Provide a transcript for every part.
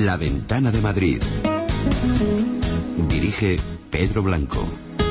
La Ventana de Madrid. Dirige Pedro Blanco.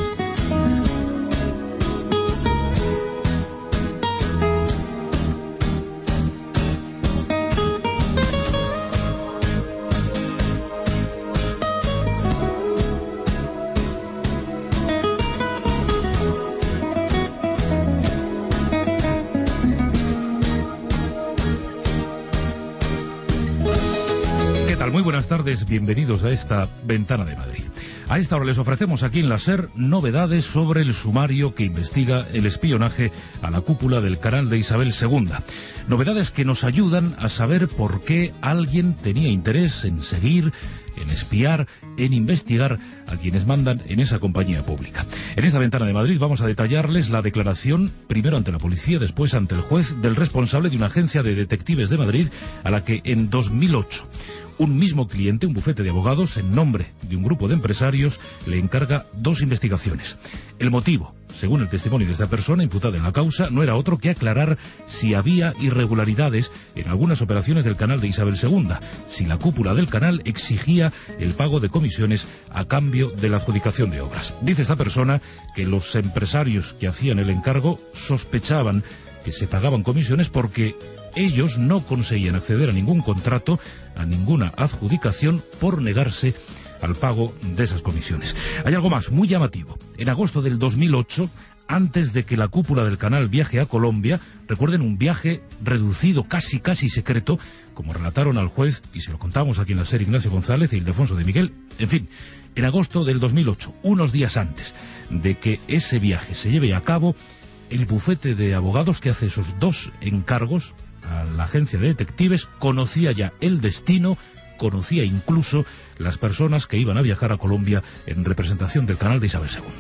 Bienvenidos a esta Ventana de Madrid. A esta hora les ofrecemos aquí en la SER novedades sobre el sumario que investiga el espionaje a la cúpula del canal de Isabel II. Novedades que nos ayudan a saber por qué alguien tenía interés en seguir, en espiar, en investigar a quienes mandan en esa compañía pública. En esta Ventana de Madrid vamos a detallarles la declaración, primero ante la policía, después ante el juez, del responsable de una agencia de detectives de Madrid a la que en 2008... un mismo cliente, un bufete de abogados, en nombre de un grupo de empresarios, le encarga 2 investigaciones. El motivo, según el testimonio de esta persona imputada en la causa, no era otro que aclarar si había irregularidades en algunas operaciones del canal de Isabel II, si la cúpula del canal exigía el pago de comisiones a cambio de la adjudicación de obras. Dice esta persona que los empresarios que hacían el encargo sospechaban que se pagaban comisiones porque ellos no conseguían acceder a ningún contrato, a ninguna adjudicación, por negarse al pago de esas comisiones. Hay algo más muy llamativo. En agosto del 2008, antes de que la cúpula del canal viaje a Colombia, recuerden, un viaje reducido, casi secreto, como relataron al juez, y se lo contamos aquí en la SER Ignacio González y Ildefonso de Miguel. En fin, en agosto del 2008, unos días antes de que ese viaje se lleve a cabo, el bufete de abogados que hace esos 2 encargos a la agencia de detectives conocía ya el destino, conocía incluso las personas que iban a viajar a Colombia en representación del canal de Isabel II.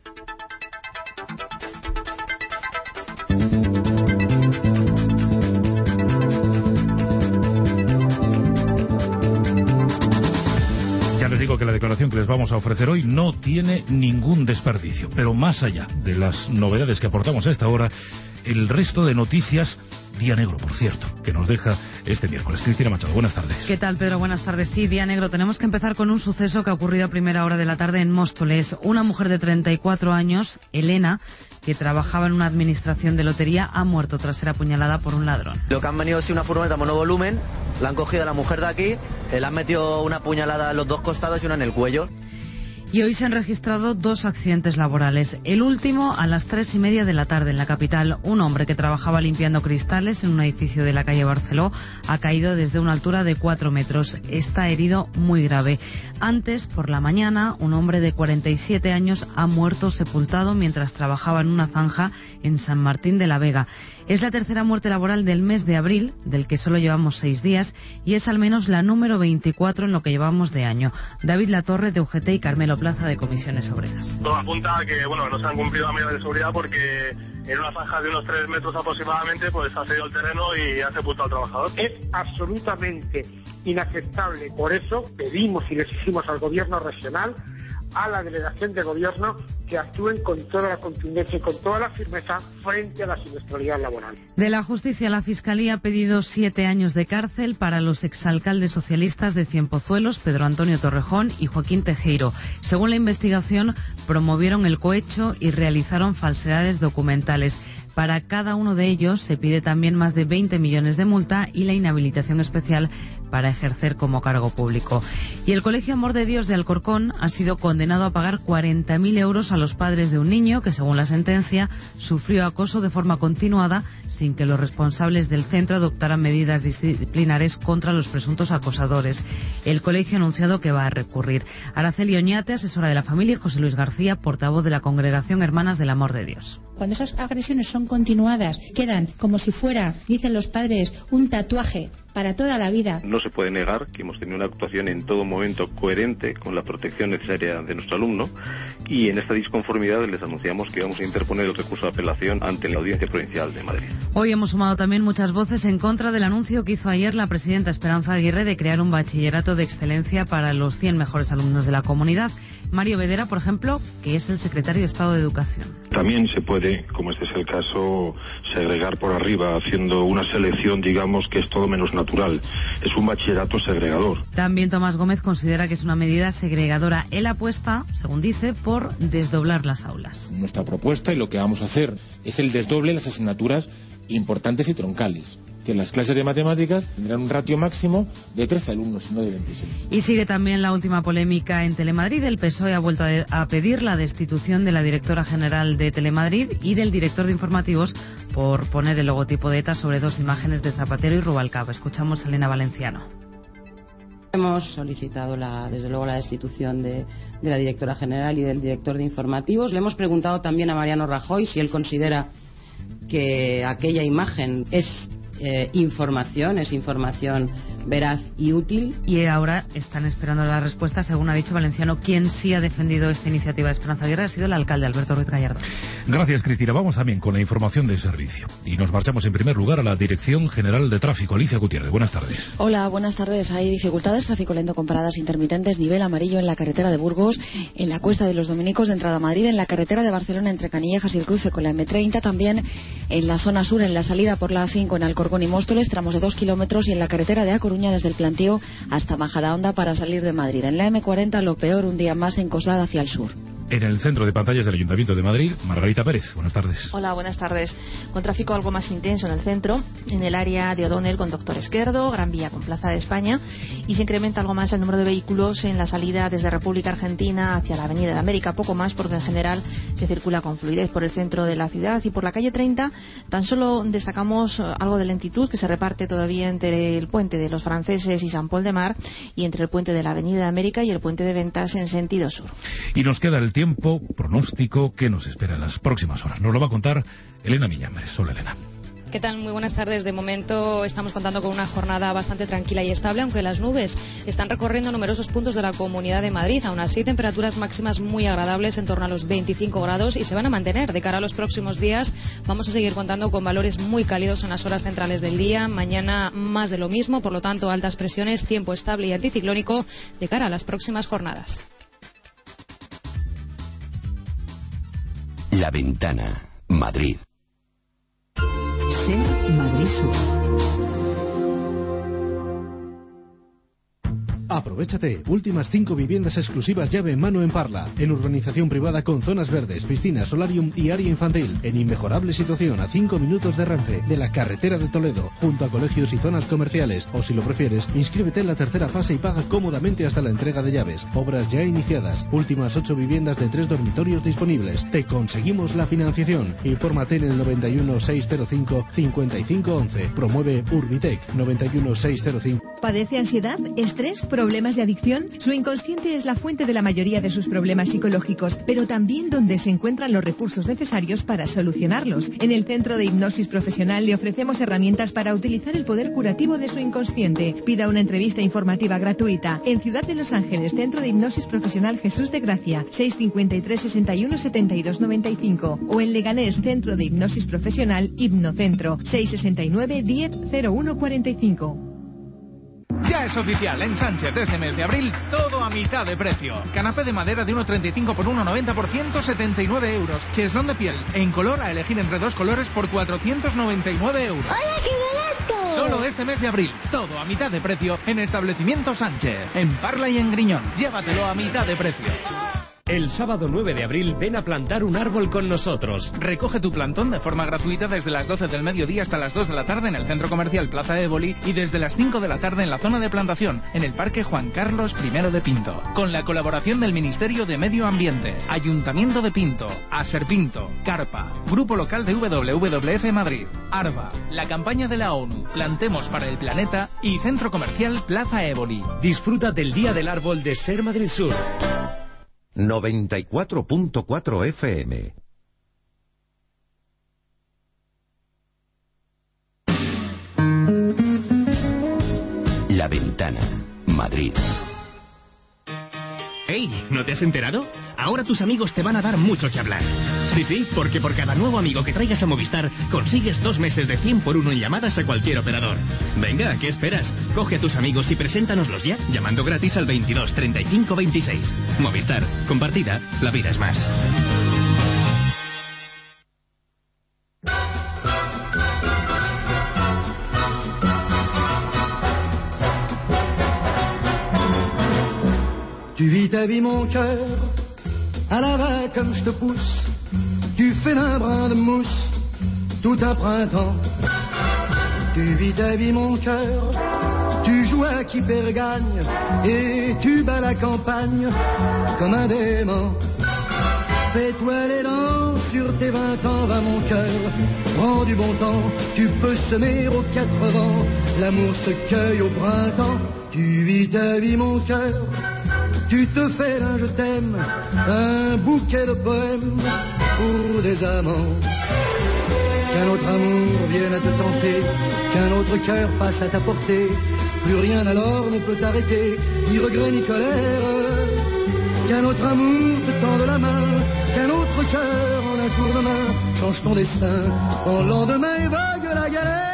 Que la declaración que les vamos a ofrecer hoy no tiene ningún desperdicio, pero más allá de las novedades que aportamos a esta hora, el resto de noticias, día negro, por cierto, que nos deja este miércoles. Cristina Machado, buenas tardes. ¿Qué tal, Pedro? Buenas tardes. Sí, día negro. Tenemos que empezar con un suceso que ha ocurrido a primera hora de la tarde en Móstoles. Una mujer de 34 años, Elena, que trabajaba en una administración de lotería, ha muerto tras ser apuñalada por un ladrón. Lo que han venido es una furgoneta monovolumen, la han cogido a la mujer de aquí, le han metido una puñalada en los 2 costados y una en el cuello. Y hoy se han registrado 2 accidentes laborales. El último a las 3:30 de la tarde en la capital. Un hombre que trabajaba limpiando cristales en un edificio de la calle Barceló ha caído desde una altura de 4 metros. Está herido muy grave. Antes, por la mañana, un hombre de 47 años ha muerto sepultado mientras trabajaba en una zanja en San Martín de la Vega. Es la tercera muerte laboral del mes de abril, del que solo llevamos 6 días, y es al menos la número 24 en lo que llevamos de año. David Latorre, de UGT, y Carmelo Plaza, de Comisiones Obreras. Todo apunta a que, no se han cumplido las medidas de seguridad porque en una franja de unos 3 metros aproximadamente, pues ha cedido el terreno y ha sepultado al trabajador. Es absolutamente inaceptable. Por eso pedimos y le exigimos al gobierno regional, a la delegación de gobierno, que actúen con toda la contundencia y con toda la firmeza frente a la siniestralidad laboral. De la justicia, la Fiscalía ha pedido 7 años de cárcel para los exalcaldes socialistas de Cienpozuelos, Pedro Antonio Torrejón y Joaquín Tejero. Según la investigación, promovieron el cohecho y realizaron falsedades documentales. Para cada uno de ellos se pide también más de 20 millones de multa y la inhabilitación especial para ejercer como cargo público. Y el Colegio Amor de Dios de Alcorcón ha sido condenado a pagar 40.000 euros a los padres de un niño que, según la sentencia, sufrió acoso de forma continuada sin que los responsables del centro adoptaran medidas disciplinares contra los presuntos acosadores. El colegio ha anunciado que va a recurrir. Araceli Oñate, asesora de la familia, y José Luis García, portavoz de la Congregación Hermanas del Amor de Dios. Cuando esas agresiones son continuadas, quedan como si fuera, dicen los padres, un tatuaje para toda la vida. No se puede negar que hemos tenido una actuación en todo momento coherente con la protección necesaria de nuestro alumno, y en esta disconformidad les anunciamos que vamos a interponer el recurso de apelación ante la Audiencia Provincial de Madrid. Hoy hemos sumado también muchas voces en contra del anuncio que hizo ayer la presidenta Esperanza Aguirre de crear un bachillerato de excelencia para los 100 mejores alumnos de la comunidad. Mario Bedera, por ejemplo, que es el secretario de Estado de Educación. También se puede, como este es el caso, segregar por arriba, haciendo una selección, digamos, que es todo menos natural. Es un bachillerato segregador. También Tomás Gómez considera que es una medida segregadora. Él apuesta, según dice, por desdoblar las aulas. Nuestra propuesta, y lo que vamos a hacer, es el desdoble de las asignaturas importantes y troncales. Que las clases de matemáticas tendrán un ratio máximo de 13 alumnos, no de 26. Y sigue también la última polémica en Telemadrid. El PSOE ha vuelto a pedir la destitución de la directora general de Telemadrid y del director de informativos por poner el logotipo de ETA sobre dos imágenes de Zapatero y Rubalcaba. Escuchamos a Elena Valenciano. Hemos solicitado desde luego la destitución de la directora general y del director de informativos. Le hemos preguntado también a Mariano Rajoy si él considera que aquella imagen es información veraz y útil. Y ahora están esperando la respuesta. Según ha dicho Valenciano, quien sí ha defendido esta iniciativa de Esperanza Aguirre ha sido el alcalde Alberto Ruiz Gallardo. Gracias, Cristina. Vamos también con la información de servicio. Y nos marchamos en primer lugar a la Dirección General de Tráfico. Alicia Gutiérrez, buenas tardes. Hola, buenas tardes. Hay dificultades, tráfico lento con paradas intermitentes, nivel amarillo en la carretera de Burgos, en la Cuesta de los Dominicos de entrada a Madrid, en la carretera de Barcelona entre Canillejas y el cruce con la M30, también en la zona sur, en la salida por la A5 en Alcorcón y Móstoles, tramos de 2 kilómetros, y en la carretera de A Coruña desde el Plantío hasta Majadahonda para salir de Madrid. En la M40 lo peor un día más en Coslada hacia el sur. En el centro de pantallas del Ayuntamiento de Madrid, Margarita Pérez, buenas tardes. Hola, buenas tardes. Con tráfico algo más intenso en el centro, en el área de O'Donnell con Doctor Esquerdo, Gran Vía con Plaza de España, y se incrementa algo más el número de vehículos en la salida desde República Argentina hacia la Avenida de América, poco más porque en general se circula con fluidez por el centro de la ciudad. Y por la calle 30 tan solo destacamos algo de lentitud que se reparte todavía entre el puente de los Franceses y San Pol de Mar y entre el puente de la Avenida de América y el puente de Ventas en sentido sur. Y nos queda el tiempo pronóstico que nos espera en las próximas horas. Nos lo va a contar Elena Miñambres. Hola, Elena. ¿Qué tal? Muy buenas tardes. De momento estamos contando con una jornada bastante tranquila y estable, aunque las nubes están recorriendo numerosos puntos de la Comunidad de Madrid. Aún así, temperaturas máximas muy agradables, en torno a los 25 grados, y se van a mantener de cara a los próximos días. Vamos a seguir contando con valores muy cálidos en las horas centrales del día. Mañana más de lo mismo, por lo tanto, altas presiones, tiempo estable y anticiclónico de cara a las próximas jornadas. La Ventana, Madrid. Ser Madrid Sur. Aprovechate, últimas 5 viviendas exclusivas llave en mano en Parla, en urbanización privada con zonas verdes, piscina, solarium y área infantil, en inmejorable situación a 5 minutos de Renfe, de la carretera de Toledo, junto a colegios y zonas comerciales, o si lo prefieres, inscríbete en la tercera fase y paga cómodamente hasta la entrega de llaves. Obras ya iniciadas, últimas 8 viviendas de 3 dormitorios disponibles. Te conseguimos la financiación. Infórmate en el 91 605 5511. Promueve Urbitec 91 605. ¿Padece ansiedad, estrés, problemas de adicción? Su inconsciente es la fuente de la mayoría de sus problemas psicológicos, pero también donde se encuentran los recursos necesarios para solucionarlos. En el Centro de Hipnosis Profesional le ofrecemos herramientas para utilizar el poder curativo de su inconsciente. Pida una entrevista informativa gratuita. En Ciudad de Los Ángeles, Centro de Hipnosis Profesional Jesús de Gracia, 653 61 72 95. O en Leganés, Centro de Hipnosis Profesional Hipnocentro, 669 10 01 45. Ya es oficial, en Sánchez este mes de abril, todo a mitad de precio. Canapé de madera de 1,35 por 1,90 por 179 euros. Cheslón de piel en color a elegir entre 2 colores por 499 euros. ¡Hola, qué barato! Solo este mes de abril, todo a mitad de precio en Establecimiento Sánchez. En Parla y en Griñón, llévatelo a mitad de precio. El sábado 9 de abril ven a plantar un árbol con nosotros. Recoge tu plantón de forma gratuita desde las 12 del mediodía hasta las 2 de la tarde en el Centro Comercial Plaza Éboli y desde las 5 de la tarde en la zona de plantación en el Parque Juan Carlos I de Pinto. Con la colaboración del Ministerio de Medio Ambiente, Ayuntamiento de Pinto, Aserpinto, Carpa, Grupo Local de WWF Madrid, ARBA, la campaña de la ONU, Plantemos para el Planeta y Centro Comercial Plaza Éboli. Disfruta del Día del Árbol de Ser Madrid Sur. 94.4 FM. La Ventana, Madrid. ¡Hey! No te te has enterado? Ahora tus amigos te van a dar mucho que hablar. Sí, porque por cada nuevo amigo que traigas a Movistar, consigues 2 meses de 100 por 1 en llamadas a cualquier operador. Venga, ¿qué esperas? Coge a tus amigos y preséntanoslos ya, llamando gratis al 22 35 26. Movistar, compartida, la vida es más. Tu vis ta vie mon cœur, à la va comme je te pousse, tu fais d'un brin de mousse tout un printemps. Tu vis ta vie mon cœur, tu joues à qui perd gagne et tu bats la campagne comme un dément. Fais-toi les dents sur tes 20 ans, va mon cœur, prends du bon temps, tu peux semer aux 4 vents, l'amour se cueille au printemps. Tu vis ta vie mon cœur, tu te fais d'un je t'aime, un bouquet de poèmes pour des amants. Qu'un autre amour vienne à te tenter, qu'un autre cœur passe à ta portée, plus rien alors ne peut t'arrêter, ni regret ni colère. Qu'un autre amour te tende la main, qu'un autre cœur en un tour de main change ton destin, en lendemain et vague la galère.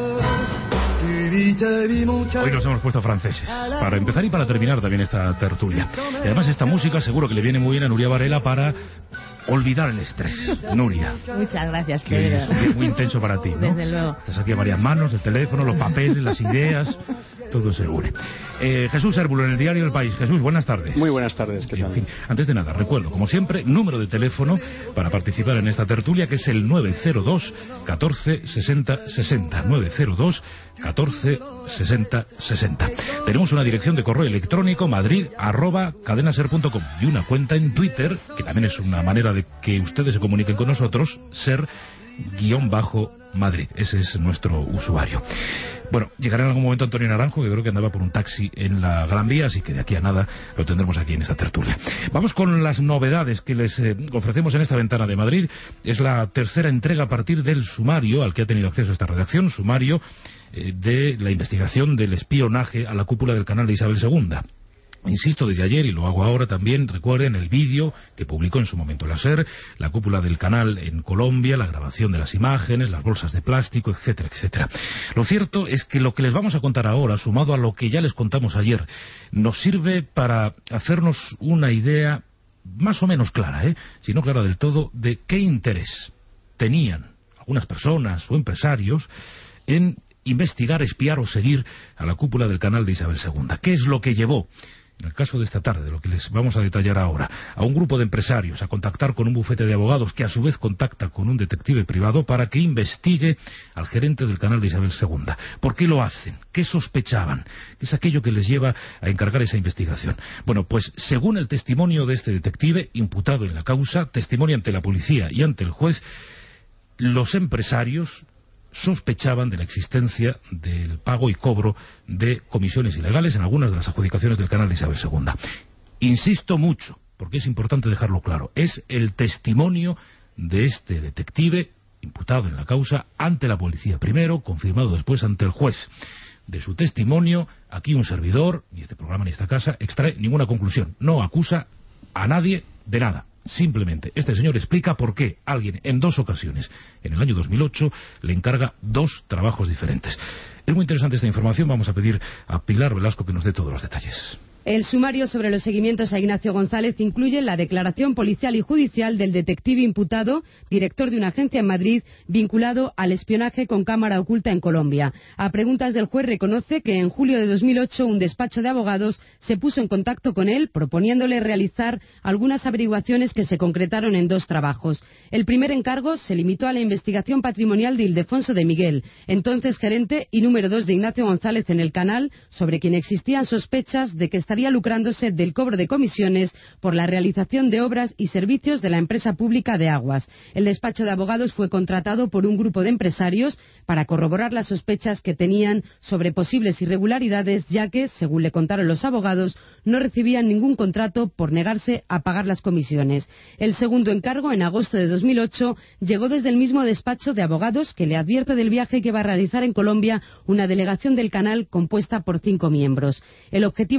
Hoy nos hemos puesto franceses, para empezar y para terminar también esta tertulia. Y además esta música seguro que le viene muy bien a Nuria Varela para olvidar el estrés. Nuria. Muchas gracias, que Pedro. es un día muy intenso para ti, ¿no? Desde luego. Estás aquí a varias manos, el teléfono, los papeles, las ideas, todo se une. Jesús Hérbulo, en el diario El País. Jesús, buenas tardes. Muy buenas tardes, ¿qué tal? En fin, antes de nada, recuerdo, como siempre, número de teléfono para participar en esta tertulia, que es el 902 14 60 60. 902 14 60 60. Tenemos una dirección de correo electrónico madrid@cadenaser.com y una cuenta en Twitter, que también es una manera de que ustedes se comuniquen con nosotros, ser_Madrid. Ese es nuestro usuario. Bueno, llegará en algún momento Antonio Naranjo, que creo que andaba por un taxi en la Gran Vía, así que de aquí a nada lo tendremos aquí en esta tertulia. Vamos con las novedades que les ofrecemos en esta ventana de Madrid. Es la tercera entrega a partir del sumario al que ha tenido acceso esta redacción, sumario de la investigación del espionaje a la cúpula del canal de Isabel II. Insisto desde ayer, y lo hago ahora también, recuerden el vídeo que publicó en su momento la SER, la cúpula del canal en Colombia, la grabación de las imágenes, las bolsas de plástico, etcétera, etcétera. Lo cierto es que lo que les vamos a contar ahora, sumado a lo que ya les contamos ayer, nos sirve para hacernos una idea más o menos clara, si no clara del todo, de qué interés tenían algunas personas o empresarios en investigar, espiar o seguir a la cúpula del canal de Isabel II. ¿Qué es lo que llevó, en el caso de esta tarde, de lo que les vamos a detallar ahora, a un grupo de empresarios a contactar con un bufete de abogados que a su vez contacta con un detective privado para que investigue al gerente del canal de Isabel II? ¿Por qué lo hacen? ¿Qué sospechaban? ¿Qué es aquello que les lleva a encargar esa investigación? Bueno, pues según el testimonio de este detective, imputado en la causa, testimonio ante la policía y ante el juez, los empresarios sospechaban de la existencia del pago y cobro de comisiones ilegales en algunas de las adjudicaciones del canal de Isabel II. Insisto mucho, porque es importante dejarlo claro, es el testimonio de este detective imputado en la causa ante la policía primero, confirmado después ante el juez. De su testimonio, aquí un servidor, ni este programa ni esta casa, extrae ninguna conclusión, no acusa a nadie de nada. Simplemente, este señor explica por qué alguien en 2 ocasiones, en el año 2008, le encarga 2 trabajos diferentes. Es muy interesante esta información, vamos a pedir a Pilar Velasco que nos dé todos los detalles. El sumario sobre los seguimientos a Ignacio González incluye la declaración policial y judicial del detective imputado, director de una agencia en Madrid, vinculado al espionaje con cámara oculta en Colombia. A preguntas del juez reconoce que en julio de 2008 un despacho de abogados se puso en contacto con él proponiéndole realizar algunas averiguaciones que se concretaron en 2 trabajos. El primer encargo se limitó a la investigación patrimonial de Ildefonso de Miguel, entonces gerente y número 2 de Ignacio González en el canal, sobre quien existían sospechas de que estaría lucrándose del cobro de comisiones por la realización de obras y servicios de la empresa pública de aguas. El despacho de abogados fue contratado por un grupo de empresarios para corroborar las sospechas que tenían sobre posibles irregularidades, ya que, según le contaron los abogados, no recibían ningún contrato por negarse a pagar las comisiones. El segundo encargo, en agosto de 2008, llegó desde el mismo despacho de abogados que le advierte del viaje que va a realizar en Colombia una delegación del canal compuesta por 5 miembros. El objetivo del servicio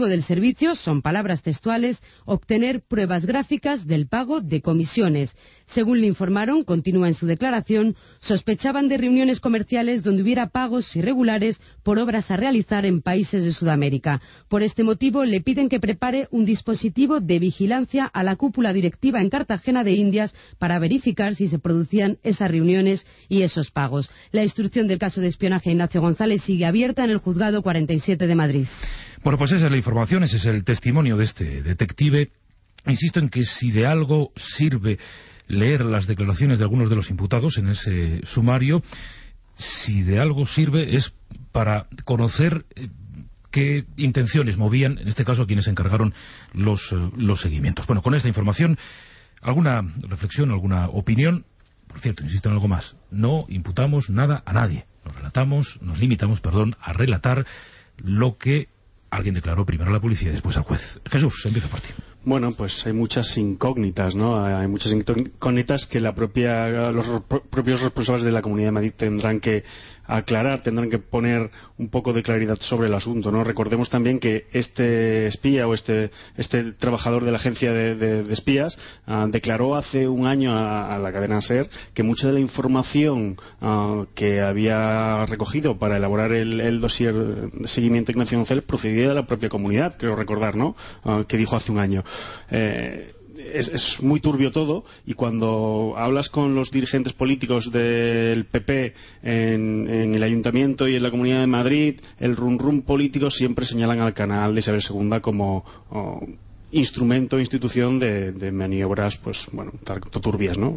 servicio son, palabras textuales, obtener pruebas gráficas del pago de comisiones. Según le informaron, continúa en su declaración, sospechaban de reuniones comerciales donde hubiera pagos irregulares por obras a realizar en países de Sudamérica. Por este motivo, le piden que prepare un dispositivo de vigilancia a la cúpula directiva en Cartagena de Indias para verificar si se producían esas reuniones y esos pagos. La instrucción del caso de espionaje a Ignacio González sigue abierta en el Juzgado 47 de Madrid. Bueno, pues esa es la información, ese es el testimonio de este detective. Insisto en que si de algo sirve leer las declaraciones de algunos de los imputados en ese sumario, si de algo sirve es para conocer qué intenciones movían, en este caso, a quienes encargaron los seguimientos. Bueno, con esta información, ¿alguna reflexión, alguna opinión? Por cierto, insisto en algo más, no imputamos nada a nadie. Nos limitamos a relatar lo que alguien declaró primero a la policía y después al juez. Jesús, empieza por ti. Bueno, pues hay muchas incógnitas, ¿no? Hay muchas incógnitas que los propios responsables de la Comunidad de Madrid tendrán que aclarar, tendrán que poner un poco de claridad sobre el asunto, ¿no? Recordemos también que este espía o este trabajador de la agencia de espías declaró hace un año a la cadena SER que mucha de la información que había recogido para elaborar el dossier de seguimiento de Ignacio González procedía de la propia comunidad, creo recordar, ¿no? Que dijo hace un año. Es muy turbio todo, y cuando hablas con los dirigentes políticos del PP en el Ayuntamiento y en la Comunidad de Madrid, el rum político siempre señalan al canal de Isabel II como instrumento, institución de maniobras, pues bueno, turbias, ¿no?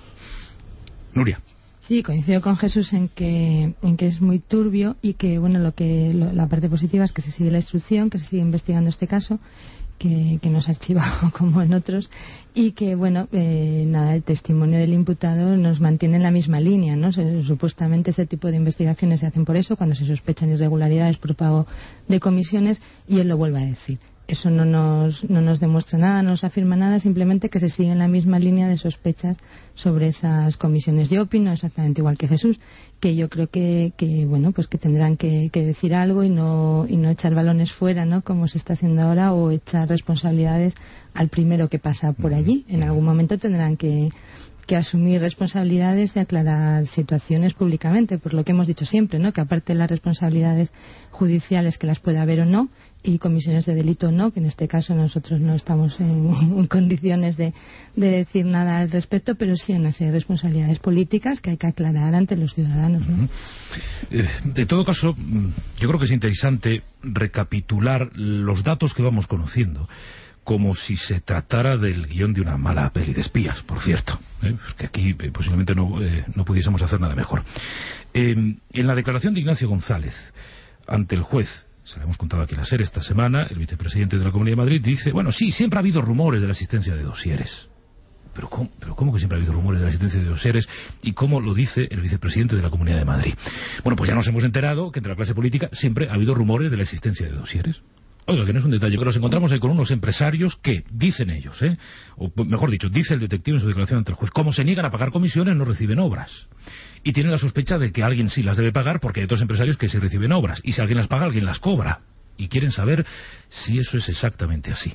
Nuria. Sí, coincido con Jesús en que es muy turbio, y que bueno, la parte positiva es que se sigue la instrucción, que se sigue investigando este caso, que no se ha archivado como en otros, y que bueno, el testimonio del imputado nos mantiene en la misma línea, ¿no? Supuestamente este tipo de investigaciones se hacen por eso, cuando se sospechan irregularidades por pago de comisiones, y él lo vuelve a decir. Eso no nos demuestra nada, no nos afirma nada, simplemente que se sigue en la misma línea de sospechas sobre esas comisiones. Yo opino exactamente igual que Jesús, que yo creo que bueno, pues que tendrán que decir algo y no echar balones fuera, ¿no? Como se está haciendo ahora, o echar responsabilidades al primero que pasa por allí. En algún momento tendrán que asumir responsabilidades de aclarar situaciones públicamente, por lo que hemos dicho siempre, ¿no? Que aparte de las responsabilidades judiciales, que las puede haber o no, y comisiones de delito o no, que en este caso nosotros no estamos en condiciones de decir nada al respecto, pero sí una serie de responsabilidades políticas que hay que aclarar ante los ciudadanos, ¿no? De todo caso, yo creo que es interesante recapitular los datos que vamos conociendo, como si se tratara del guión de una mala peli de espías, por cierto, que aquí posiblemente no pudiésemos hacer nada mejor. En la declaración de Ignacio González ante el juez, se lo hemos contado aquí en la SER esta semana, el vicepresidente de la Comunidad de Madrid dice, bueno, sí, siempre ha habido rumores de la existencia de dosieres. ¿Pero cómo que siempre ha habido rumores de la existencia de dosieres? ¿Y cómo lo dice el vicepresidente de la Comunidad de Madrid? Bueno, pues ya nos hemos enterado que entre la clase política siempre ha habido rumores de la existencia de dosieres. Oiga, que no es un detalle, que nos encontramos ahí con unos empresarios que, dicen ellos, o mejor dicho, dice el detective en su declaración ante el juez, como se niegan a pagar comisiones, no reciben obras. Y tienen la sospecha de que alguien sí las debe pagar, porque hay otros empresarios que sí reciben obras. Y si alguien las paga, alguien las cobra. Y quieren saber si eso es exactamente así.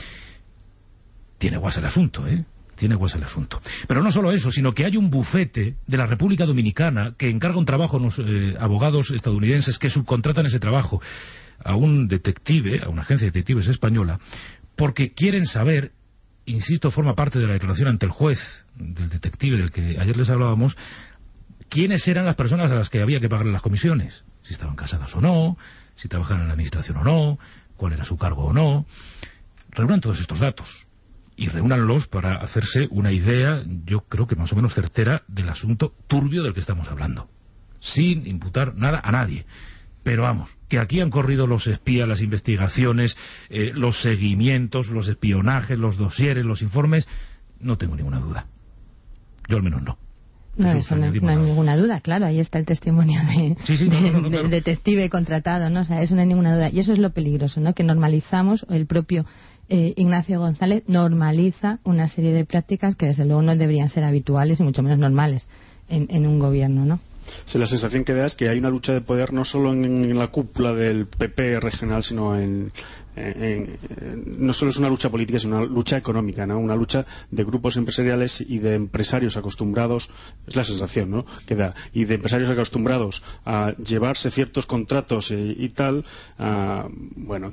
Tiene guasa el asunto, Tiene guasa el asunto. Pero no solo eso, sino que hay un bufete de la República Dominicana que encarga un trabajo a unos abogados estadounidenses que subcontratan ese trabajo a un detective, a una agencia de detectives española, porque quieren saber, insisto, forma parte de la declaración ante el juez del detective del que ayer les hablábamos, quiénes eran las personas a las que había que pagarle las comisiones, si estaban casadas o no, si trabajaban en la administración o no, cuál era su cargo o no. Reúnan todos estos datos y reúnanlos para hacerse una idea, yo creo que más o menos certera, del asunto turbio del que estamos hablando, sin imputar nada a nadie. Pero vamos, que aquí han corrido los espías, las investigaciones, los seguimientos, los espionajes, los dosieres, los informes, no tengo ninguna duda. Yo al menos no. No, eso no hay ninguna duda, claro, ahí está el testimonio del detective contratado, ¿no? O sea, eso no hay ninguna duda. Y eso es lo peligroso, ¿no? Que normalizamos, el propio Ignacio González normaliza una serie de prácticas que desde luego no deberían ser habituales y mucho menos normales en un gobierno, ¿no? Sí, la sensación que da es que hay una lucha de poder no solo en la cúpula del PP regional, sino en no solo es una lucha política, sino una lucha económica, ¿no? Una lucha de grupos empresariales y de empresarios acostumbrados, es la sensación, ¿no?, que da, y de empresarios acostumbrados a llevarse ciertos contratos y tal, bueno,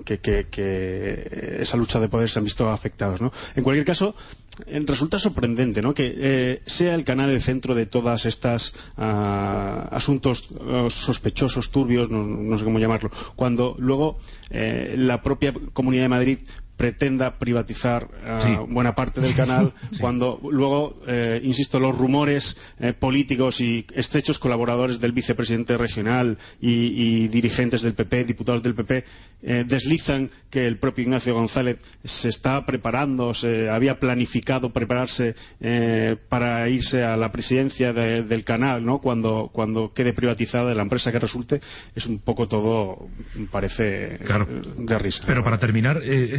que esa lucha de poder se han visto afectados, ¿no? En cualquier caso, resulta sorprendente, ¿no?, que sea el canal el centro de todas estas asuntos sospechosos, turbios, no sé cómo llamarlo, cuando luego la propia Comunidad de Madrid pretenda privatizar buena parte del canal, cuando luego, insisto, los rumores políticos y estrechos colaboradores del vicepresidente regional y dirigentes del PP, diputados del PP, deslizan que el propio Ignacio González se está preparando, se había planificado prepararse para irse a la presidencia del canal, ¿no?, cuando quede privatizada de la empresa que resulte. Es un poco todo, parece, de risa. Pero para terminar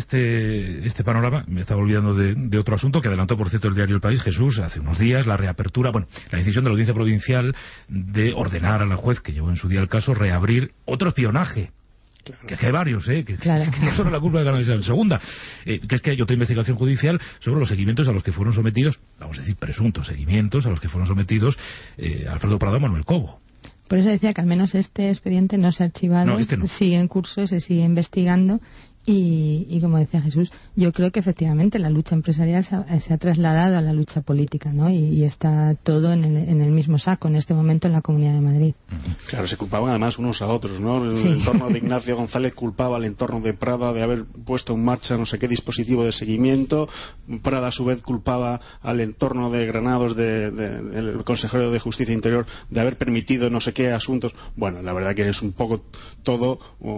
este panorama, me estaba olvidando de otro asunto que adelantó, por cierto, el diario El País, Jesús, hace unos días, la reapertura, la decisión de la Audiencia Provincial de ordenar a la juez que llevó en su día el caso reabrir otro espionaje. Claro. Que hay varios, que no solo la culpa de Canal Isabel II, que es que hay otra investigación judicial sobre los seguimientos a los que fueron sometidos, vamos a decir, presuntos seguimientos a los que fueron sometidos Alfredo Prado y Manuel Cobo. Por eso decía que al menos este expediente no se ha archivado, no. Sigue en curso, se sigue investigando. Y como decía Jesús, yo creo que efectivamente la lucha empresarial se ha trasladado a la lucha política, ¿no? Y está todo en el mismo saco en este momento en la Comunidad de Madrid. Claro, se culpaban además unos a otros, ¿no? El entorno de Ignacio González culpaba al entorno de Prada de haber puesto en marcha no sé qué dispositivo de seguimiento. Prada a su vez culpaba al entorno de Granados, del consejero de Justicia Interior, de haber permitido no sé qué asuntos. Bueno, la verdad que es un poco todo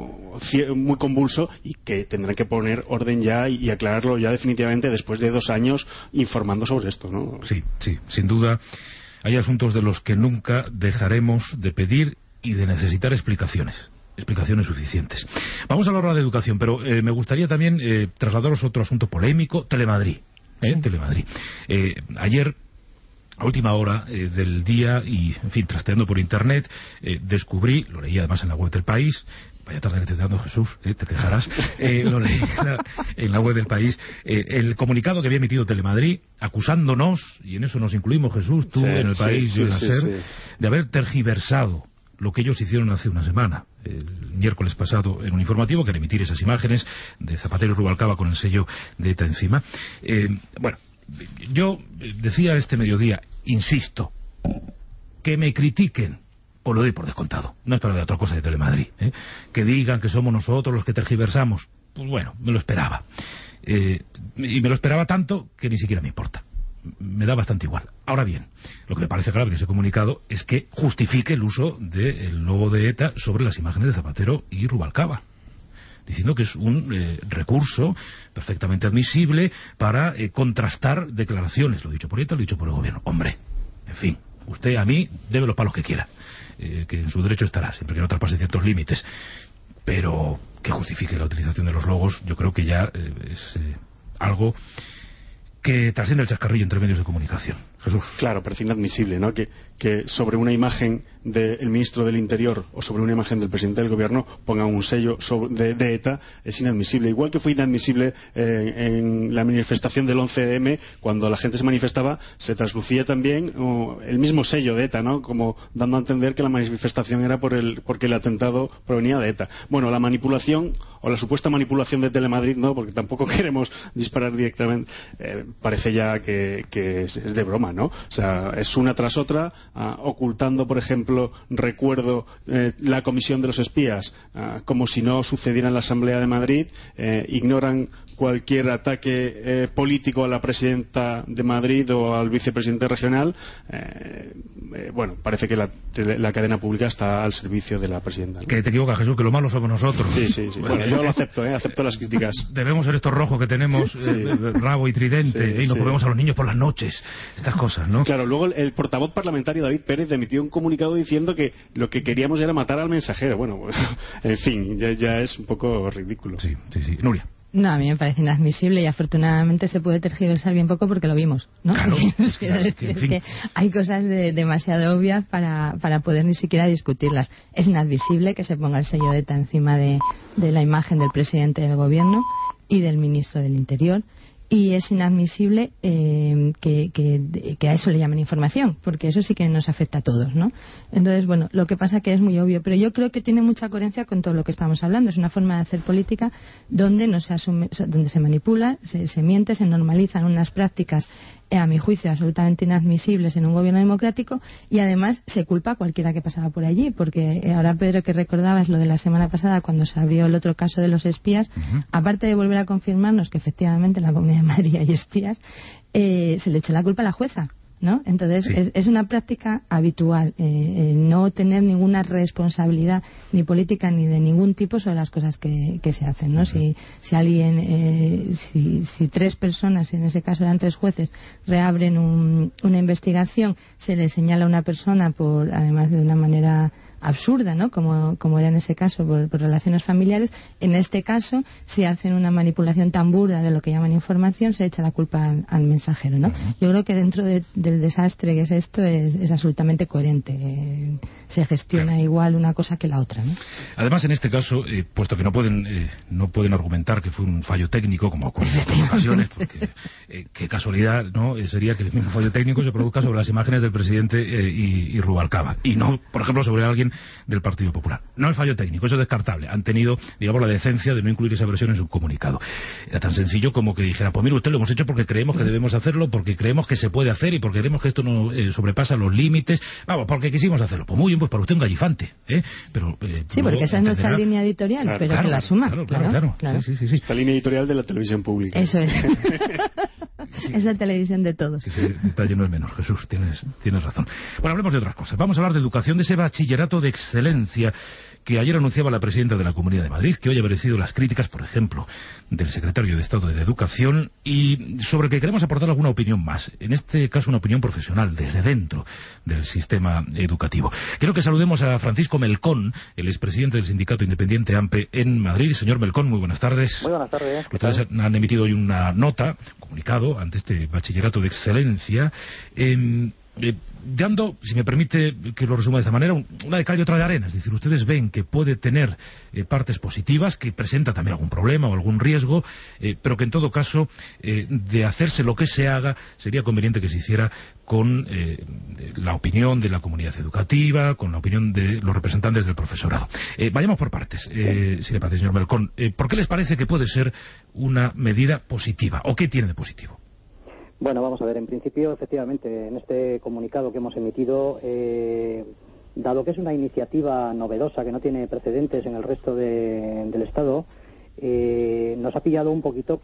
muy convulso, y que tendrán que poner orden ya y aclararlo ya definitivamente después de 2 años informando sobre esto, ¿no? Sí, sin duda hay asuntos de los que nunca dejaremos de pedir y de necesitar explicaciones suficientes. Vamos a hablar de educación, pero me gustaría también trasladaros otro asunto polémico, Telemadrid. Telemadrid. Ayer, a última hora del día, y en fin, trasteando por internet, descubrí, lo leí además en la web del País, vaya tarde que te estoy dando, Jesús, te quejarás, lo leí en la web del País, el comunicado que había emitido Telemadrid acusándonos, y en eso nos incluimos, Jesús, tú en el País, yo en la SER, de haber tergiversado lo que ellos hicieron hace una semana, el miércoles pasado, en un informativo, que era emitir esas imágenes de Zapatero y Rubalcaba con el sello de ETA encima. Yo decía este mediodía, insisto, que me critiquen, pues lo doy por descontado, no esperaba de otra cosa de Telemadrid, que digan que somos nosotros los que tergiversamos, pues bueno, me lo esperaba, y me lo esperaba tanto que ni siquiera me importa, me da bastante igual. Ahora bien, lo que me parece grave de ese comunicado es que justifique el uso del logo de ETA sobre las imágenes de Zapatero y Rubalcaba, diciendo que es un recurso perfectamente admisible para contrastar declaraciones, lo dicho por ETA, lo dicho por el gobierno. Hombre, en fin, usted a mí debe los palos que quiera, que en su derecho estará, siempre que no traspase ciertos límites, pero que justifique la utilización de los logos, yo creo que ya es algo que trasciende el chascarrillo entre medios de comunicación. Jesús. Claro, parece inadmisible, ¿no?, que sobre una imagen del ministro del Interior o sobre una imagen del presidente del Gobierno pongan un sello de ETA. Es inadmisible. Igual que fue inadmisible en la manifestación del 11M, cuando la gente se manifestaba, se traslucía también el mismo sello de ETA, ¿no?, como dando a entender que la manifestación era porque el atentado provenía de ETA. Bueno, la manipulación o la supuesta manipulación de Telemadrid, no, porque tampoco queremos disparar directamente, parece ya que es de broma, ¿no? O sea, es una tras otra, ocultando, por ejemplo, recuerdo la comisión de los espías, como si no sucediera en la Asamblea de Madrid, ignoran cualquier ataque político a la presidenta de Madrid o al vicepresidente regional. Bueno, parece que la cadena pública está al servicio de la presidenta, ¿no? Que te equivocas, Jesús, que lo malo somos nosotros. Sí. Bueno, yo lo acepto, acepto las críticas. Debemos ser estos rojos que tenemos, rabo y tridente, y nos comemos a los niños por las noches, estas cosas, ¿no? Claro, luego el portavoz parlamentario David Pérez emitió un comunicado diciendo que lo que queríamos era matar al mensajero. Bueno, en fin, ya es un poco ridículo. Sí. Nuria. No, a mí me parece inadmisible y afortunadamente se puede tergiversar bien poco porque lo vimos, ¿no? Claro, que hay cosas demasiado obvias para poder ni siquiera discutirlas. Es inadmisible que se ponga el sello de ETA encima de la imagen del presidente del gobierno y del ministro del Interior. Y es inadmisible que a eso le llamen información, porque eso sí que nos afecta a todos, ¿no? Entonces, bueno, lo que pasa que es muy obvio, pero yo creo que tiene mucha coherencia con todo lo que estamos hablando. Es una forma de hacer política donde no se asume, donde se manipula, se miente, se normalizan unas prácticas, a mi juicio, absolutamente inadmisibles en un gobierno democrático, y además se culpa a cualquiera que pasaba por allí, porque ahora, Pedro, que recordabas lo de la semana pasada cuando se abrió el otro caso de los espías, aparte de volver a confirmarnos que efectivamente en la Comunidad de Madrid hay espías, se le echó la culpa a la jueza, ¿no? Entonces es una práctica habitual, no tener ninguna responsabilidad ni política ni de ningún tipo sobre las cosas que se hacen, ¿no? Si alguien, si 3 personas, en ese caso eran 3 jueces, reabren una investigación, se le señala a una persona por, además de una manera absurda, ¿no? Como era en ese caso por relaciones familiares. En este caso, si hacen una manipulación tan burda de lo que llaman información, se echa la culpa al mensajero, ¿no? Yo creo que dentro del desastre que es esto es absolutamente coherente. Se gestiona igual una cosa que la otra, ¿no? Además, en este caso, puesto que no pueden argumentar que fue un fallo técnico, como ocurre en otras ocasiones, porque qué casualidad, ¿no? Sería que el mismo fallo técnico se produzca sobre las imágenes del presidente y Rubalcaba, y no, por ejemplo, sobre alguien del Partido Popular. No el fallo técnico, eso es descartable. Han tenido, digamos, la decencia de no incluir esa versión en su comunicado. Era tan sencillo como que dijera, pues mire, usted lo hemos hecho porque creemos que debemos hacerlo, porque creemos que se puede hacer y porque creemos que esto no sobrepasa los límites. Vamos, porque quisimos hacerlo. Pues muy bien, pues para usted un gallifante, ¿eh? Pero, sí, porque esa es nuestra línea editorial, claro, pero que la suma. Claro. Sí. Esta línea editorial de la televisión pública. Eso es. Es la televisión de todos. Ese detalle no es menor, Jesús, tienes razón. Bueno, hablemos de otras cosas. Vamos a hablar de educación, de ese bachillerato de excelencia que ayer anunciaba la presidenta de la Comunidad de Madrid, que hoy ha merecido las críticas, por ejemplo, del secretario de Estado de Educación, y sobre el que queremos aportar alguna opinión más, en este caso una opinión profesional, desde dentro del sistema educativo. Quiero que saludemos a Francisco Melcón, el expresidente del Sindicato Independiente AMPE en Madrid. Señor Melcón, muy buenas tardes. Muy buenas tardes. Ustedes han emitido hoy una nota, un comunicado, ante este bachillerato de excelencia, dando, si me permite que lo resuma de esta manera, una de cal y otra de arena. Es decir, ustedes ven que puede tener partes positivas, que presenta también algún problema o algún riesgo, pero que en todo caso, de hacerse lo que se haga, sería conveniente que se hiciera con la opinión de la comunidad educativa, con la opinión de los representantes del profesorado. Vayamos por partes, si le parece, señor Melcón. ¿Por qué les parece que puede ser una medida positiva? ¿O qué tiene de positivo? Bueno, vamos a ver, en principio, efectivamente, en este comunicado que hemos emitido, dado que es una iniciativa novedosa que no tiene precedentes en el resto del Estado, nos ha pillado un poquito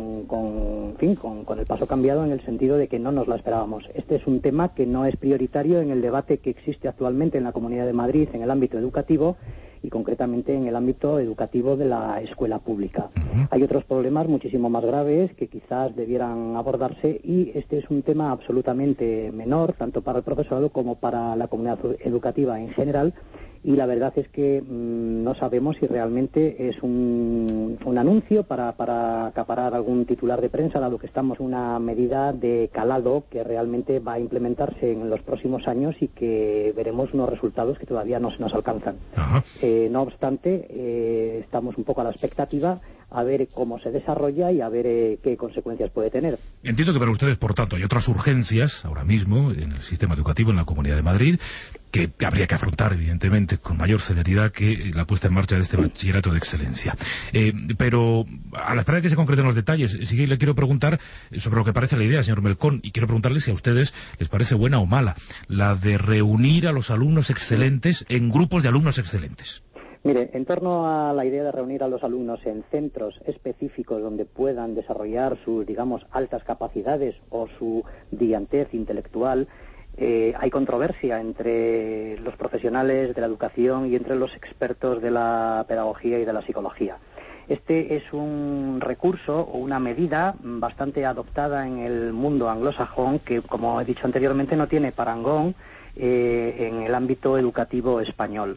con el paso cambiado, en el sentido de que no nos la esperábamos. Este es un tema que no es prioritario en el debate que existe actualmente en la Comunidad de Madrid en el ámbito educativo, y concretamente en el ámbito educativo de la escuela pública. Hay otros problemas muchísimo más graves que quizás debieran abordarse, y este es un tema absolutamente menor, tanto para el profesorado como para la comunidad educativa en general, y la verdad es que no sabemos si realmente es un anuncio para acaparar algún titular de prensa, dado que estamos en una medida de calado que realmente va a implementarse en los próximos años y que veremos unos resultados que todavía no se nos alcanzan. No obstante, estamos un poco a la expectativa a ver cómo se desarrolla y a ver qué consecuencias puede tener. Entiendo que para ustedes, por tanto, hay otras urgencias ahora mismo en el sistema educativo en la Comunidad de Madrid que habría que afrontar, evidentemente, con mayor celeridad que la puesta en marcha de este bachillerato de excelencia. Pero a la espera de que se concreten los detalles, sí que le quiero preguntar sobre lo que parece la idea, señor Melcón, y quiero preguntarle si a ustedes les parece buena o mala la de reunir a los alumnos excelentes en grupos de alumnos excelentes. Mire, en torno a la idea de reunir a los alumnos en centros específicos donde puedan desarrollar sus, digamos, altas capacidades o su brillantez intelectual, hay controversia entre los profesionales de la educación y entre los expertos de la pedagogía y de la psicología. Este es un recurso o una medida bastante adoptada en el mundo anglosajón que, como he dicho anteriormente, no tiene parangón en el ámbito educativo español.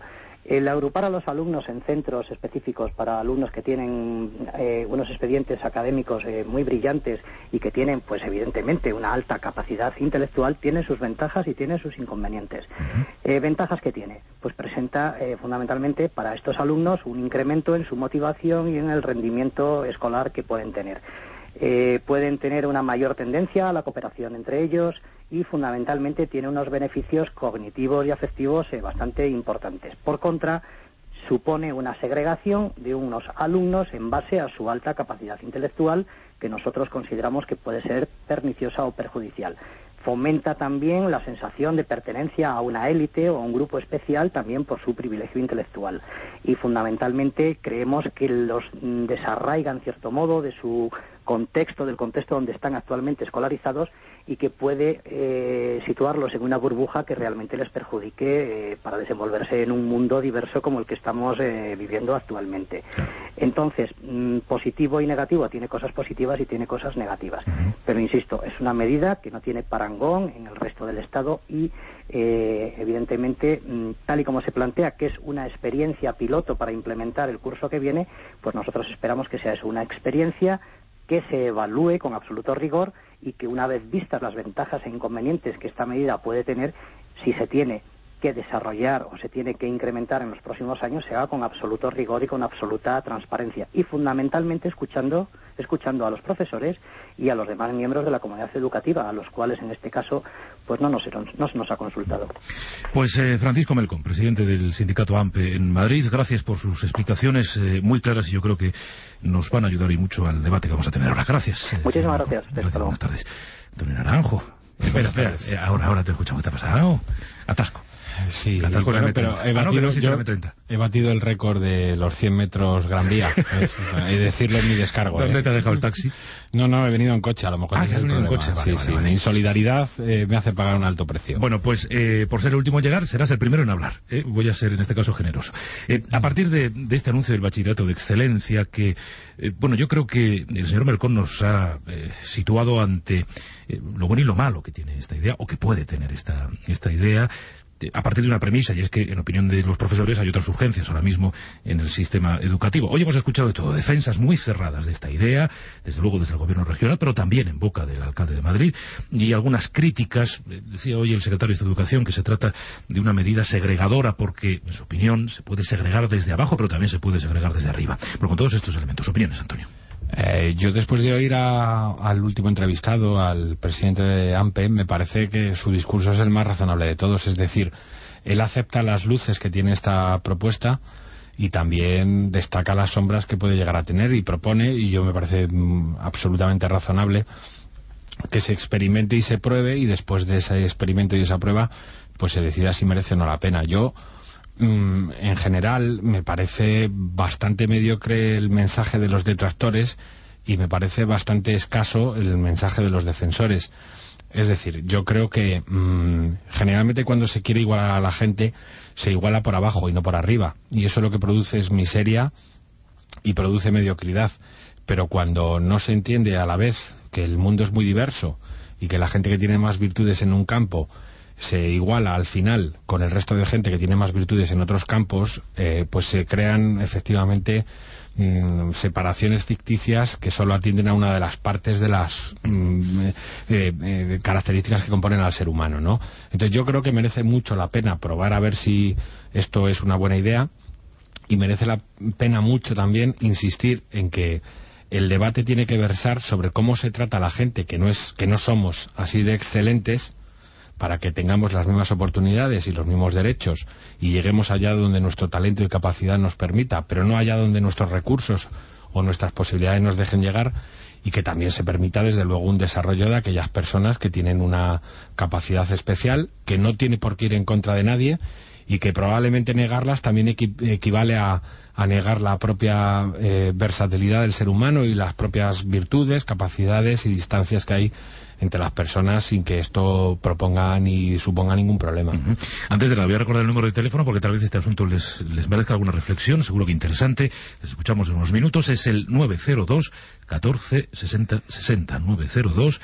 El agrupar a los alumnos en centros específicos para alumnos que tienen unos expedientes académicos muy brillantes y que tienen, pues evidentemente, una alta capacidad intelectual, tiene sus ventajas y tiene sus inconvenientes. ¿Ventajas que tiene? Pues presenta fundamentalmente para estos alumnos un incremento en su motivación y en el rendimiento escolar que pueden tener. Pueden tener una mayor tendencia a la cooperación entre ellos y fundamentalmente tiene unos beneficios cognitivos y afectivos bastante importantes. Por contra, supone una segregación de unos alumnos en base a su alta capacidad intelectual que nosotros consideramos que puede ser perniciosa o perjudicial. Fomenta también la sensación de pertenencia a una élite o a un grupo especial también por su privilegio intelectual. Y fundamentalmente creemos que los desarraiga en cierto modo de su contexto, del contexto donde están actualmente escolarizados y que puede situarlos en una burbuja que realmente les perjudique para desenvolverse en un mundo diverso como el que estamos viviendo actualmente. Entonces, positivo y negativo, tiene cosas positivas y tiene cosas negativas. Pero insisto, es una medida que no tiene parangón en el resto del Estado y evidentemente, tal y como se plantea que es una experiencia piloto para implementar el curso que viene, pues nosotros esperamos que sea eso, una experiencia que se evalúe con absoluto rigor y que una vez vistas las ventajas e inconvenientes que esta medida puede tener, si se tiene que desarrollar o se tiene que incrementar en los próximos años, se haga con absoluto rigor y con absoluta transparencia y fundamentalmente escuchando a los profesores y a los demás miembros de la comunidad educativa, a los cuales en este caso pues no se nos ha consultado. Pues Francisco Melcón, presidente del sindicato AMPE en Madrid, gracias por sus explicaciones muy claras y yo creo que nos van a ayudar y mucho al debate que vamos a tener ahora. Gracias. Muchísimas gracias. Buenas tardes. Antonio Naranjo. Espera, ahora te escuchamos. ¿Qué te ha pasado? Atasco. Sí, bueno, pero he batido el récord de los 100 metros Gran Vía. He de decirlo en mi descargo. ¿Dónde te ha dejado el taxi? No, he venido en coche, a lo mejor. Que has venido en coche. Vale. Mi insolidaridad me hace pagar un alto precio. Bueno, pues por ser el último en llegar, serás el primero en hablar. Voy a ser en este caso generoso. A partir de este anuncio del bachillerato de excelencia que, yo creo que el señor Melcón nos ha situado ante lo bueno y lo malo que tiene esta idea, o que puede tener esta idea, a partir de una premisa, y es que, en opinión de los profesores, hay otras urgencias ahora mismo en el sistema educativo. Hoy hemos escuchado de todo, defensas muy cerradas de esta idea, desde luego desde el gobierno regional, pero también en boca del alcalde de Madrid, y algunas críticas. Decía hoy el secretario de Educación que se trata de una medida segregadora, porque, en su opinión, se puede segregar desde abajo, pero también se puede segregar desde arriba. Pero con todos estos elementos, opiniones, Antonio. Yo, después de oír al último entrevistado, al presidente de AMPE, me parece que su discurso es el más razonable de todos. Es decir, él acepta las luces que tiene esta propuesta y también destaca las sombras que puede llegar a tener y propone, y yo me parece absolutamente razonable, que se experimente y se pruebe, y después de ese experimento y esa prueba pues se decida si merece o no la pena. Yo, en general, me parece bastante mediocre el mensaje de los detractores y me parece bastante escaso el mensaje de los defensores. Es decir, yo creo que generalmente cuando se quiere igualar a la gente, se iguala por abajo y no por arriba, y eso lo que produce es miseria y produce mediocridad. Pero cuando no se entiende a la vez que el mundo es muy diverso y que la gente que tiene más virtudes en un campo se iguala al final con el resto de gente que tiene más virtudes en otros campos, pues se crean efectivamente separaciones ficticias que solo atienden a una de las partes de las características que componen al ser humano, ¿no? Entonces yo creo que merece mucho la pena probar a ver si esto es una buena idea, y merece la pena mucho también insistir en que el debate tiene que versar sobre cómo se trata a la gente que no somos así de excelentes, para que tengamos las mismas oportunidades y los mismos derechos y lleguemos allá donde nuestro talento y capacidad nos permita, pero no allá donde nuestros recursos o nuestras posibilidades nos dejen llegar, y que también se permita desde luego un desarrollo de aquellas personas que tienen una capacidad especial, que no tiene por qué ir en contra de nadie, y que probablemente negarlas también equivale a negar la propia versatilidad del ser humano y las propias virtudes, capacidades y distancias que hay entre las personas, sin que esto proponga ni suponga ningún problema. Antes de nada, voy a recordar el número de teléfono porque tal vez este asunto les merezca alguna reflexión, seguro que interesante. Les escuchamos en unos minutos. Es el 902 14 60 60, 902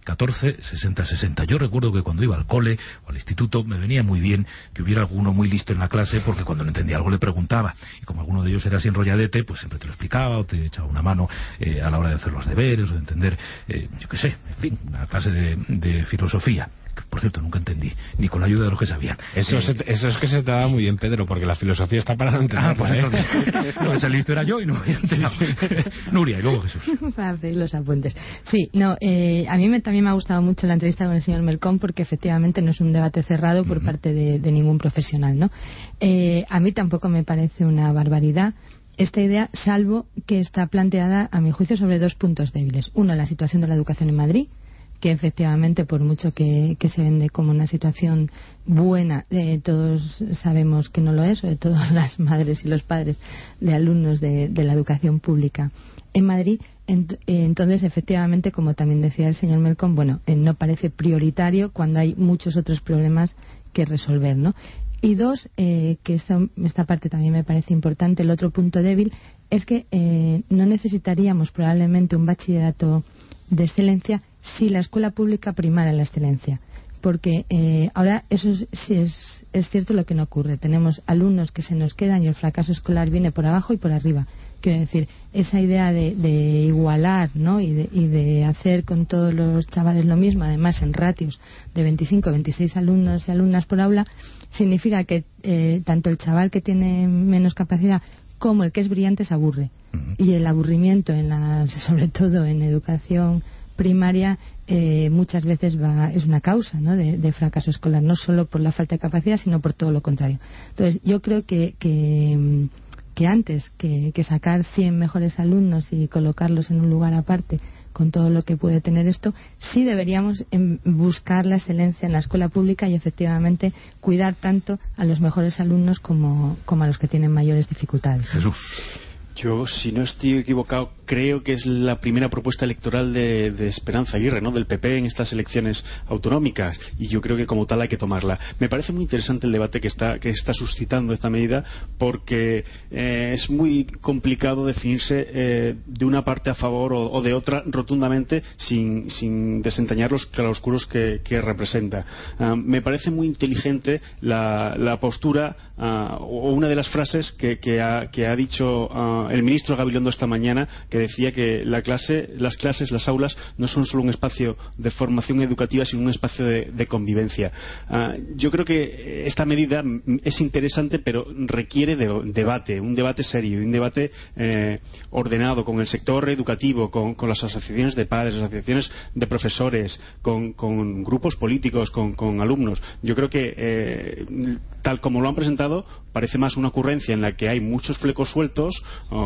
14, 60, 60. Yo recuerdo que cuando iba al cole o al instituto me venía muy bien que hubiera alguno muy listo en la clase, porque cuando no entendía algo le preguntaba, y como alguno de ellos era así enrolladete, pues siempre te lo explicaba o te echaba una mano a la hora de hacer los deberes o de entender, yo qué sé, en fin, una clase de filosofía. Por cierto, nunca entendí, ni con la ayuda de los que sabían. Eso es que se te daba muy bien, Pedro, porque la filosofía está para no entenderla. Pues entonces, no, ese listo era yo y no me había enterado. Nuria, y luego Jesús. Para pedir los apuntes. Sí, no, a mí también me ha gustado mucho la entrevista con el señor Melcón, porque efectivamente no es un debate cerrado por parte de ningún profesional, ¿no? A mí tampoco me parece una barbaridad esta idea, salvo que está planteada, a mi juicio, sobre dos puntos débiles. Uno, la situación de la educación en Madrid, que efectivamente, por mucho que se vende como una situación buena, todos sabemos que no lo es, sobre todo las madres y los padres de alumnos de la educación pública en Madrid. Entonces, efectivamente, como también decía el señor Melcón, bueno, no parece prioritario cuando hay muchos otros problemas que resolver, ¿no? Y dos, que esta parte también me parece importante, el otro punto débil es que no necesitaríamos probablemente un bachillerato de excelencia si la escuela pública primara la excelencia, porque ahora eso sí es cierto lo que no ocurre. Tenemos alumnos que se nos quedan y el fracaso escolar viene por abajo y por arriba. Quiero decir, esa idea de igualar, ¿no? y de hacer con todos los chavales lo mismo, además en ratios de 25 26 alumnos y alumnas por aula, significa que tanto el chaval que tiene menos capacidad como el que es brillante se aburre. Y el aburrimiento, sobre todo en educación primaria, muchas veces es una causa, ¿no? de fracaso escolar, no solo por la falta de capacidad, sino por todo lo contrario. Entonces, yo creo que antes que sacar 100 mejores alumnos y colocarlos en un lugar aparte con todo lo que puede tener esto, sí deberíamos buscar la excelencia en la escuela pública y efectivamente cuidar tanto a los mejores alumnos como a los que tienen mayores dificultades. Jesús. Yo, si no estoy equivocado, creo que es la primera propuesta electoral de Esperanza Aguirre, ¿no?, del PP en estas elecciones autonómicas, y yo creo que como tal hay que tomarla. Me parece muy interesante el debate que está suscitando esta medida, porque es muy complicado definirse de una parte a favor o de otra rotundamente sin desentrañar los claroscuros que representa. Me parece muy inteligente la postura o una de las frases que ha dicho el ministro Gabilondo esta mañana, que decía que las clases, las aulas, no son solo un espacio de formación educativa, sino un espacio de convivencia. Yo creo que esta medida es interesante, pero requiere de debate, un debate serio, un debate ordenado con el sector educativo, con las asociaciones de padres, las asociaciones de profesores, con grupos políticos, con alumnos. Yo creo que tal como lo han presentado, parece más una ocurrencia en la que hay muchos flecos sueltos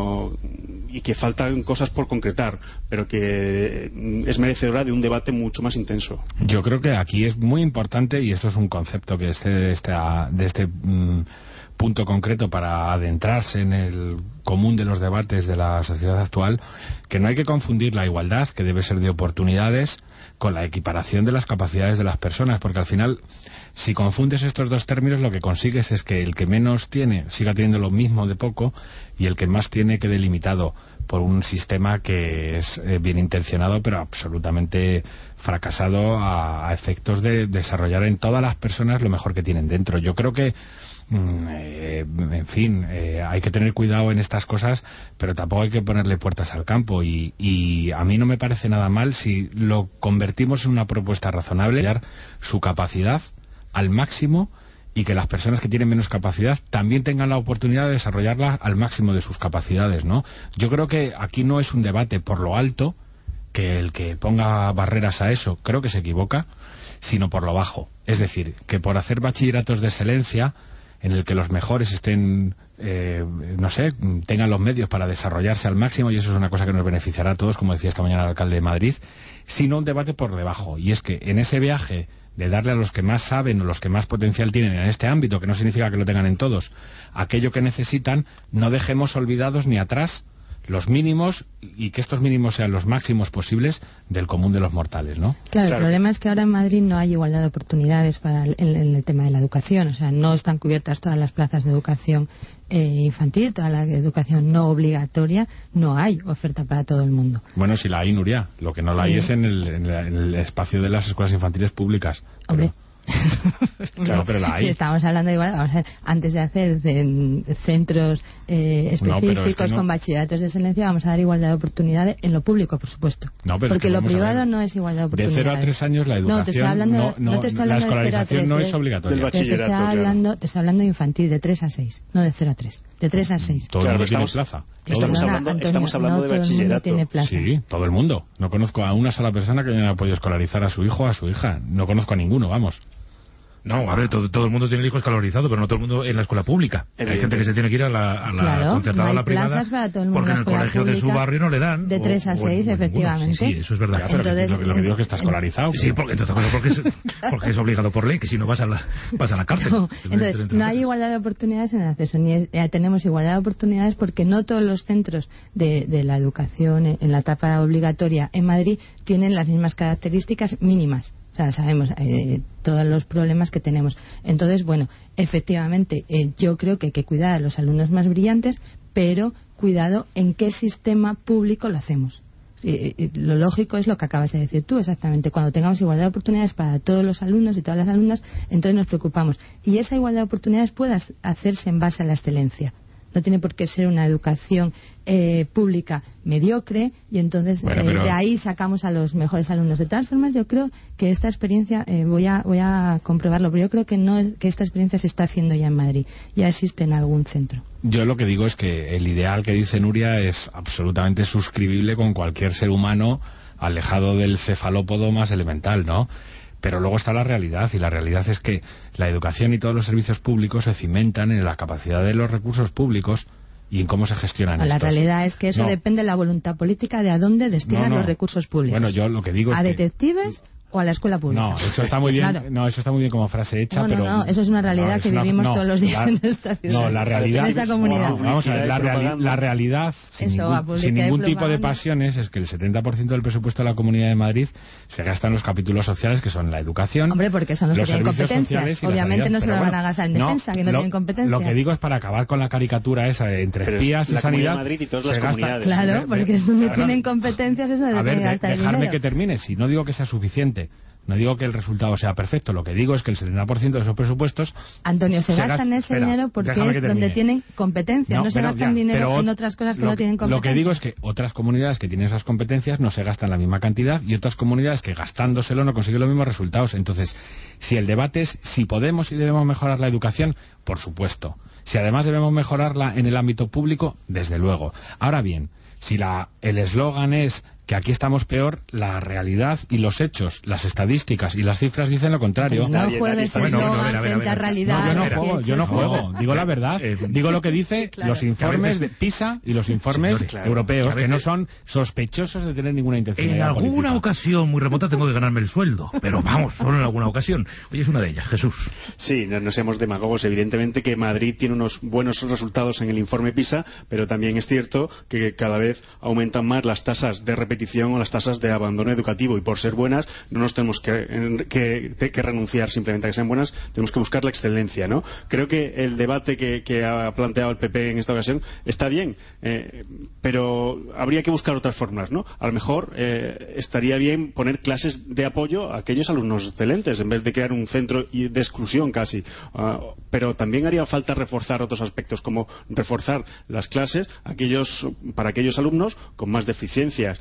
y que faltan cosas por concretar, pero que es merecedora de un debate mucho más intenso. Yo creo que aquí es muy importante, y esto es un concepto que de este punto concreto para adentrarse en el común de los debates de la sociedad actual, que no hay que confundir la igualdad, que debe ser de oportunidades, con la equiparación de las capacidades de las personas, porque al final, si confundes estos dos términos, lo que consigues es que el que menos tiene siga teniendo lo mismo de poco, y el que más tiene quede limitado por un sistema que es bien intencionado pero absolutamente fracasado a efectos de desarrollar en todas las personas lo mejor que tienen dentro. Yo creo que en fin, hay que tener cuidado en estas cosas, pero tampoco hay que ponerle puertas al campo, y a mí no me parece nada mal si lo convertimos en una propuesta razonable, su capacidad al máximo, y que las personas que tienen menos capacidad también tengan la oportunidad de desarrollarla al máximo de sus capacidades, ¿no? Yo creo que aquí no es un debate por lo alto, que el que ponga barreras a eso creo que se equivoca, sino por lo bajo. Es decir, que por hacer bachilleratos de excelencia en el que los mejores estén, tengan los medios para desarrollarse al máximo, y eso es una cosa que nos beneficiará a todos, como decía esta mañana el alcalde de Madrid, sino un debate por debajo. Y es que en ese viaje de darle a los que más saben o los que más potencial tienen en este ámbito, que no significa que lo tengan en todos, aquello que necesitan, no dejemos olvidados ni atrás los mínimos y que estos mínimos sean los máximos posibles del común de los mortales, ¿no? Claro, el problema es que ahora en Madrid no hay igualdad de oportunidades para el tema de la educación. O sea, no están cubiertas todas las plazas de educación infantil, toda la educación no obligatoria. No hay oferta para todo el mundo. Bueno, si la hay, Nuria. Lo que no la hay es en el espacio de las escuelas infantiles públicas. Hombre. Claro, pero la hay. Si estamos hablando de igualdad, vamos a ver, antes de hacer centros específicos con bachilleratos de excelencia, vamos a dar igualdad de oportunidades en lo público, por supuesto. No, pero porque lo privado no es igualdad de oportunidades. De 0 a 3 años la educación, no te estoy hablando, no te estoy hablando la de 0 a 3, escolarización no es obligatoria. Del bachillerato, te estoy hablando de infantil, de 3 a 6, no de 0 a 3, de 3 a 6. Todo el mundo tiene plaza. Estamos hablando de bachillerato. Tiene plaza. Sí, todo el mundo. No conozco a una sola persona que haya podido escolarizar a su hijo o a su hija. No conozco a ninguno, vamos. No, a ver, todo el mundo tiene el hijo escolarizado, pero no todo el mundo en la escuela pública. Hay gente que se tiene que ir a la concertada, a la privada, porque en el colegio de su barrio no le dan. De 3 a 6, efectivamente. Sí, eso es verdad. Ya, pero entonces, lo que digo es que está escolarizado. Sí, porque es obligado por ley, que si no vas a la cárcel. No, entonces, no hay igualdad de oportunidades en el acceso, ni tenemos igualdad de oportunidades porque no todos los centros de la educación en la etapa obligatoria en Madrid tienen las mismas características mínimas. O sea, sabemos todos los problemas que tenemos. Entonces, bueno, efectivamente, yo creo que hay que cuidar a los alumnos más brillantes, pero cuidado en qué sistema público lo hacemos. Lo lógico es lo que acabas de decir tú, exactamente. Cuando tengamos igualdad de oportunidades para todos los alumnos y todas las alumnas, entonces nos preocupamos. Y esa igualdad de oportunidades puede hacerse en base a la excelencia. No tiene por qué ser una educación pública mediocre y entonces de ahí sacamos a los mejores alumnos. De todas formas, yo creo que esta experiencia, voy a comprobarlo, pero yo creo que esta experiencia se está haciendo ya en Madrid. Ya existe en algún centro. Yo lo que digo es que el ideal que dice Nuria es absolutamente suscribible con cualquier ser humano alejado del cefalópodo más elemental, ¿no? Pero luego está la realidad, y la realidad es que la educación y todos los servicios públicos se cimentan en la capacidad de los recursos públicos y en cómo se gestionan estos. La realidad es que eso depende de la voluntad política de a dónde destinan los recursos públicos. Bueno, yo lo que digo es ¿a detectives o a la escuela pública? No, eso está muy bien, claro. No, eso está muy bien como frase hecha, pero... No, eso es una realidad que vivimos todos los días en esta ciudad. No, la realidad... En esta comunidad. Vamos a ver, la realidad, sin ningún tipo de pasiones, es que el 70% del presupuesto de la Comunidad de Madrid se gasta en los capítulos sociales, que son la educación... Hombre, porque son los que tienen competencias. Obviamente no se lo van a gastar en defensa, que no tienen competencias. Lo que digo es para acabar con la caricatura esa entre espías y sanidad... Madrid y todas las comunidades. Claro, porque es donde tienen competencias, es donde tienen que gastar el dinero. Dejarme que termine, si no digo que sea suficiente... No digo que el resultado sea perfecto, lo que digo es que el 70% de esos presupuestos... Antonio, se gastan ese dinero porque es donde tienen competencias, no se gastan dinero en otras cosas que no tienen competencias. Lo que digo es que otras comunidades que tienen esas competencias no se gastan la misma cantidad y otras comunidades que gastándoselo no consiguen los mismos resultados. Entonces, si el debate es si podemos y debemos mejorar la educación, por supuesto. Si además debemos mejorarla en el ámbito público, desde luego. Ahora bien, si el eslogan es que aquí estamos peor, la realidad y los hechos, las estadísticas y las cifras dicen lo contrario. No juegues eslogan frente a realidad. No, yo no juego, digo la verdad. Digo lo que dice los informes de PISA y los informes europeos, que no son sospechosos de tener ninguna intención. En alguna ocasión muy remota tengo que ganarme el sueldo, pero vamos, solo en alguna ocasión. Oye, es una de ellas, Jesús. Sí, no seamos demagogos. Evidentemente que Madrid tiene unos buenos resultados en el informe PISA, pero también es cierto que cada vez aumentan más las tasas de repetición o las tasas de abandono educativo, y por ser buenas no nos tenemos que renunciar simplemente a que sean buenas, tenemos que buscar la excelencia, ¿no? Creo que el debate que ha planteado el PP en esta ocasión está bien, pero habría que buscar otras fórmulas, ¿no? A lo mejor estaría bien poner clases de apoyo a aquellos alumnos excelentes en vez de crear un centro de exclusión casi, pero también haría falta reforzar otros aspectos, como reforzar las clases para aquellos alumnos con más deficiencias,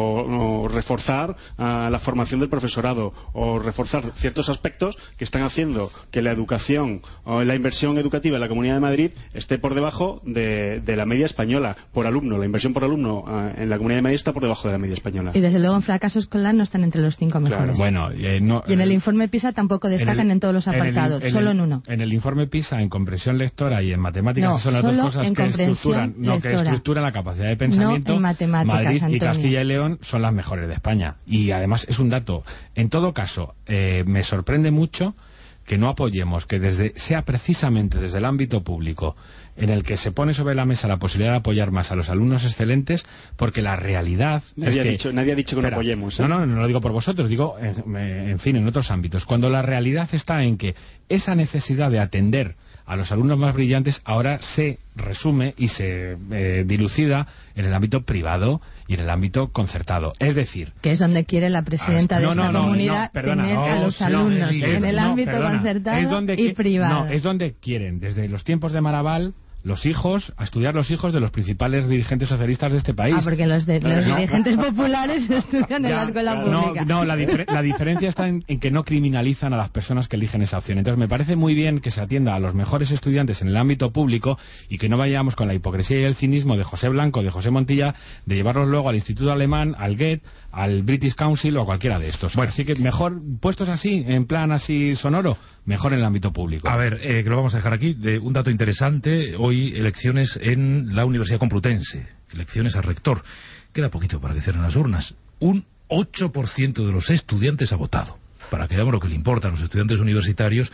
o reforzar la formación del profesorado, o reforzar ciertos aspectos que están haciendo que la educación o la inversión educativa en la Comunidad de Madrid esté por debajo de la media española por alumno. La inversión por alumno en la Comunidad de Madrid está por debajo de la media española. Y desde luego en fracaso escolar no están entre los 5 mejores. Claro, bueno, y en el informe PISA tampoco destacan en todos los apartados, solo en uno. En el informe PISA, en comprensión lectora y en matemáticas, son las dos cosas que estructuran la capacidad de pensamiento. No en matemáticas, Madrid Antonio. Y Castilla y León son las mejores de España. Y además es un dato. En todo caso, me sorprende mucho que no apoyemos que sea precisamente desde el ámbito público en el que se pone sobre la mesa la posibilidad de apoyar más a los alumnos excelentes, porque la realidad nadie ha dicho que no apoyemos, ¿eh? No lo digo por vosotros, digo en fin, en otros ámbitos, cuando la realidad está en que esa necesidad de atender a los alumnos más brillantes ahora se resume y se dilucida en el ámbito privado y en el ámbito concertado. Es decir, que es donde quiere la presidenta de esta comunidad tener a los alumnos en el ámbito concertado y privado. No, es donde quieren, desde los tiempos de Maraval, a estudiar los hijos de los principales dirigentes socialistas de este país. Porque los dirigentes populares estudian en la escuela pública. La diferencia está en que no criminalizan a las personas que eligen esa opción. Entonces me parece muy bien que se atienda a los mejores estudiantes en el ámbito público y que no vayamos con la hipocresía y el cinismo de José Blanco, de José Montilla, de llevarlos luego al Instituto Alemán, al Goethe, al British Council o a cualquiera de estos. Bueno, así que mejor, puestos así, en plan así sonoro, mejor en el ámbito público. A ver, que lo vamos a dejar aquí, de un dato interesante. Hoy elecciones en la Universidad Complutense, elecciones al rector. Queda poquito para que cierren las urnas. Un 8% de los estudiantes ha votado. Para que veamos lo que le importa a los estudiantes universitarios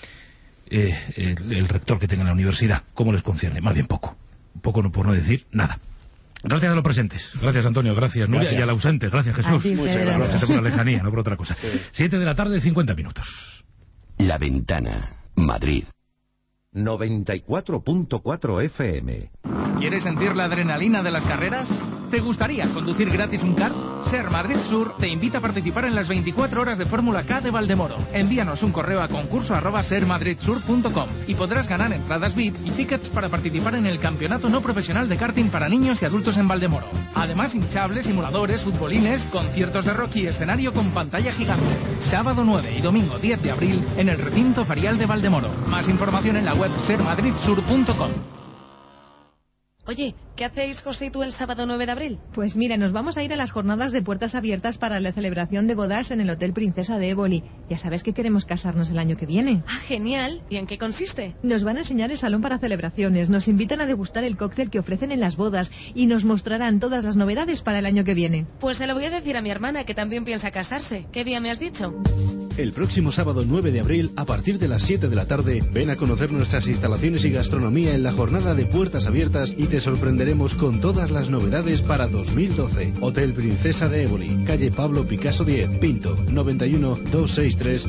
el rector que tenga en la universidad. ¿Cómo les concierne? Más bien poco. Poco por no decir nada. Gracias a los presentes. Gracias, Antonio. Gracias, Nuria. Y al ausente. Gracias, Jesús. Muchas gracias por la lejanía, no por otra cosa. 7 de la tarde, 50 minutos. La Ventana, Madrid. 94.4 FM. ¿Quieres sentir la adrenalina de las carreras? ¿Te gustaría conducir gratis un kart? Ser Madrid Sur te invita a participar en las 24 horas de Fórmula K de Valdemoro. Envíanos un correo a concurso@sermadridsur.com y podrás ganar entradas VIP y tickets para participar en el campeonato no profesional de karting para niños y adultos en Valdemoro. Además, hinchables, simuladores, futbolines, conciertos de rock y escenario con pantalla gigante. Sábado 9 y domingo 10 de abril en el recinto ferial de Valdemoro. Más información en la web sermadridsur.com. Oye, ¿qué hacéis José y tú el sábado 9 de abril? Pues mira, nos vamos a ir a las jornadas de puertas abiertas para la celebración de bodas en el Hotel Princesa de Éboli. Ya sabes que queremos casarnos el año que viene. Ah, genial. ¿Y en qué consiste? Nos van a enseñar el salón para celebraciones, nos invitan a degustar el cóctel que ofrecen en las bodas y nos mostrarán todas las novedades para el año que viene. Pues se lo voy a decir a mi hermana, que también piensa casarse. ¿Qué día me has dicho? El próximo sábado 9 de abril, a partir de las 7 de la tarde, ven a conocer nuestras instalaciones y gastronomía en la jornada de puertas abiertas y te sorprenderemos con todas las novedades para 2012. Hotel Princesa de Éboli, calle Pablo Picasso 10, Pinto, 91 263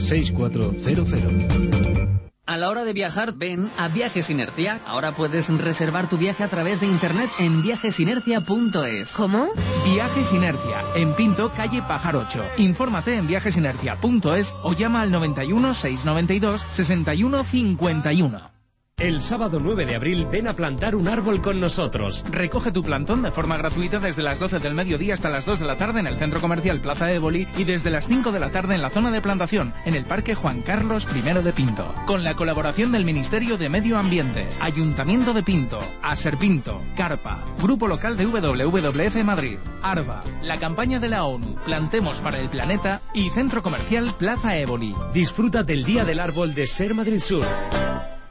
6400. A la hora de viajar, ven a Viajes Inercia. Ahora puedes reservar tu viaje a través de internet en viajesinercia.es. ¿Cómo? Viajes Inercia, en Pinto, calle Pajar 8. Infórmate en viajesinercia.es o llama al 91 692 61 51. El sábado 9 de abril ven a plantar un árbol con nosotros. Recoge tu plantón de forma gratuita desde las 12 del mediodía hasta las 2 de la tarde en el Centro Comercial Plaza Éboli y desde las 5 de la tarde en la zona de plantación, en el Parque Juan Carlos I de Pinto. Con la colaboración del Ministerio de Medio Ambiente, Ayuntamiento de Pinto, Aserpinto, Carpa, Grupo Local de WWF Madrid, ARBA, la campaña de la ONU, Plantemos para el Planeta y Centro Comercial Plaza Éboli. Disfruta del Día del Árbol de Ser Madrid Sur.